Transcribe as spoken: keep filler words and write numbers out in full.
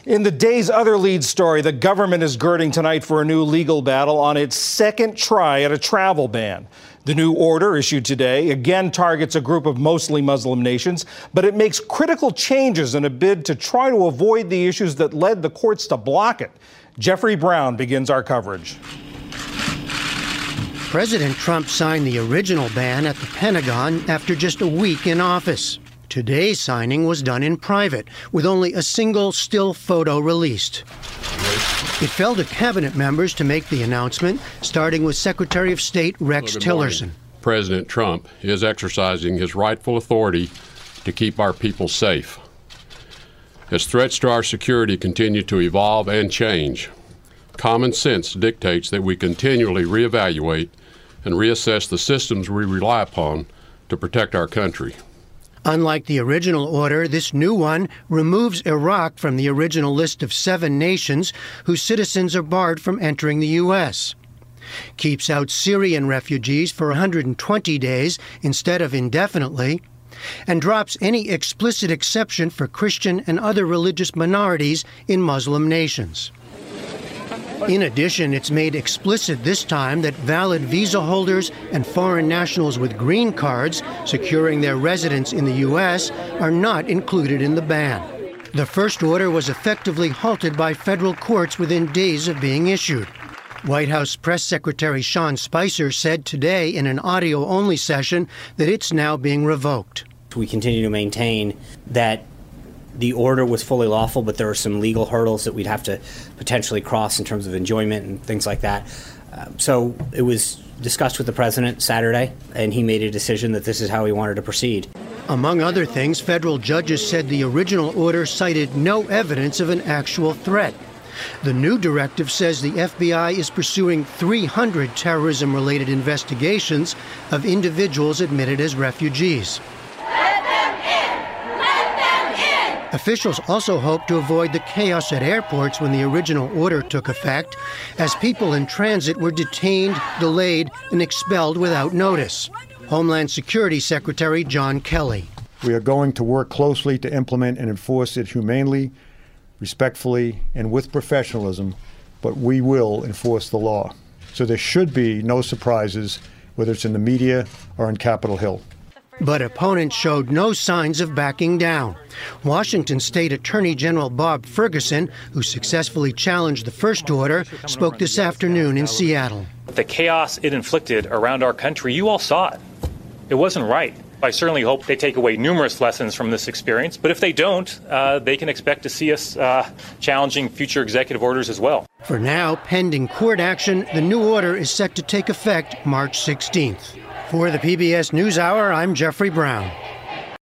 In the day's other lead story, the government is girding tonight for a new legal battle on its second try at a travel ban. The new order issued today again targets a group of mostly Muslim nations, but it makes critical changes in a bid to try to avoid the issues that led the courts to block it. Jeffrey Brown begins our coverage. President Trump signed the original ban at the Pentagon after just a week in office. Today's signing was done in private, with only a single still photo released. It fell to cabinet members to make the announcement, starting with Secretary of State Rex Tillerson. President Trump is exercising his rightful authority to keep our people safe. As threats to our security continue to evolve and change, common sense dictates that we continually reevaluate and reassess the systems we rely upon to protect our country. Unlike the original order, this new one removes Iraq from the original list of seven nations whose citizens are barred from entering the U S, keeps out Syrian refugees for one hundred twenty days instead of indefinitely, and drops any explicit exception for Christian and other religious minorities in Muslim nations. In addition, it's made explicit this time that valid visa holders and foreign nationals with green cards securing their residence in the U S are not included in the ban. The first order was effectively halted by federal courts within days of being issued. White House Press Secretary Sean Spicer said today in an audio-only session that it's now being revoked. We continue to maintain that the order was fully lawful, but there are some legal hurdles that we'd have to potentially cross in terms of enjoyment and things like that. Uh, so it was discussed with the president Saturday, and he made a decision that this is how he wanted to proceed. Among other things, federal judges said the original order cited no evidence of an actual threat. The new directive says the F B I is pursuing three hundred terrorism-related investigations of individuals admitted as refugees. Officials also hope to avoid the chaos at airports when the original order took effect, as people in transit were detained, delayed, and expelled without notice. Homeland Security Secretary John Kelly. We are going to work closely to implement and enforce it humanely, respectfully, and with professionalism, but we will enforce the law. So there should be no surprises, whether it's in the media or on Capitol Hill. But opponents showed no signs of backing down. Washington State Attorney General Bob Ferguson, who successfully challenged the first order, spoke this afternoon in Seattle. The chaos it inflicted around our country, you all saw it. It wasn't right. I certainly hope they take away numerous lessons from this experience, but if they don't, uh, they can expect to see us uh, challenging future executive orders as well. For now, pending court action, the new order is set to take effect March sixteenth. For the P B S NewsHour, I'm Jeffrey Brown.